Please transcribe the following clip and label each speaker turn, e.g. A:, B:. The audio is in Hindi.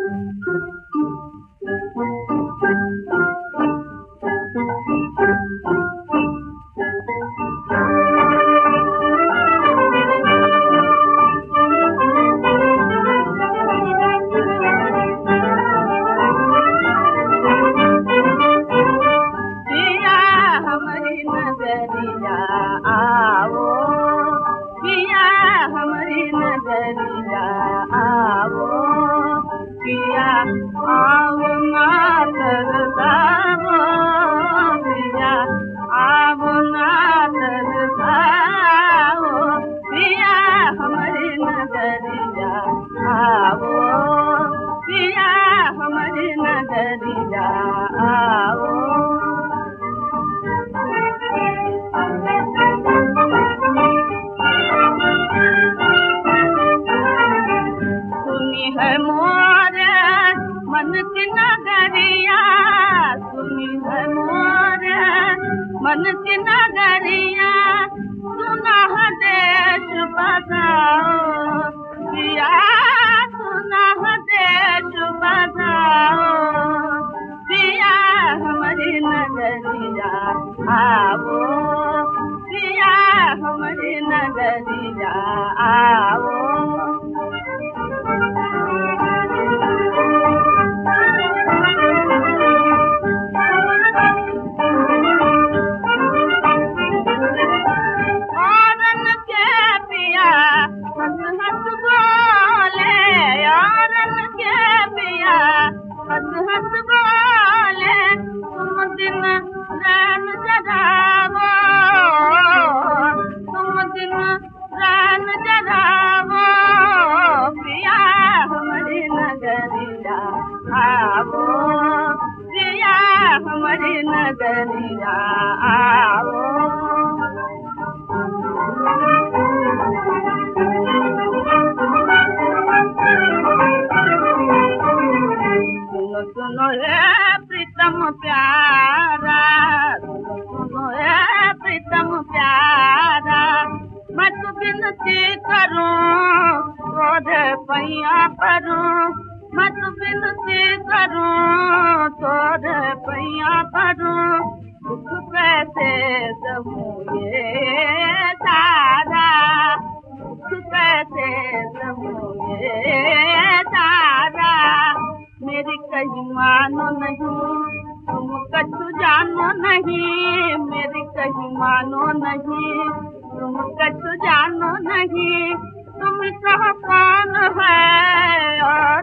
A: आओ पिया हमारी नगरिया आओ पिया आओ मातर दावो पिया आओ नातर दावो पिया हमारी नगरिया आओ पिया हमारी नगरिया आओ। है मोरे मन की नगरिया सुनी है मोरे मन की नगरिया सुना है देश बसाओ पिया सुना है देश बसाओ पिया हमारी नगरिया आओ पिया हमारी नगरिया आओ। हंस बोले तुम दिन रैन जगावो तुम दिन रैन जगावो पिया हमारी नगरिया आओ पिया हमारी नगरिया आओ। सुनो हे प्रीतम प्यारा सुनो हे प्रीतम प्यारा मैं तो विनती करूं तोरे पैया परूं मैं तो विनती करूं तोरे पैया परूं दुख कैसे सहूं ये तारा दुख कैसे सहूं ये तारा मेरी कहीं मानो नहीं तुम कछु जानो नहीं मेरी कहीं मानो नहीं तुम कछु जानो नहीं तुम कहो कौन है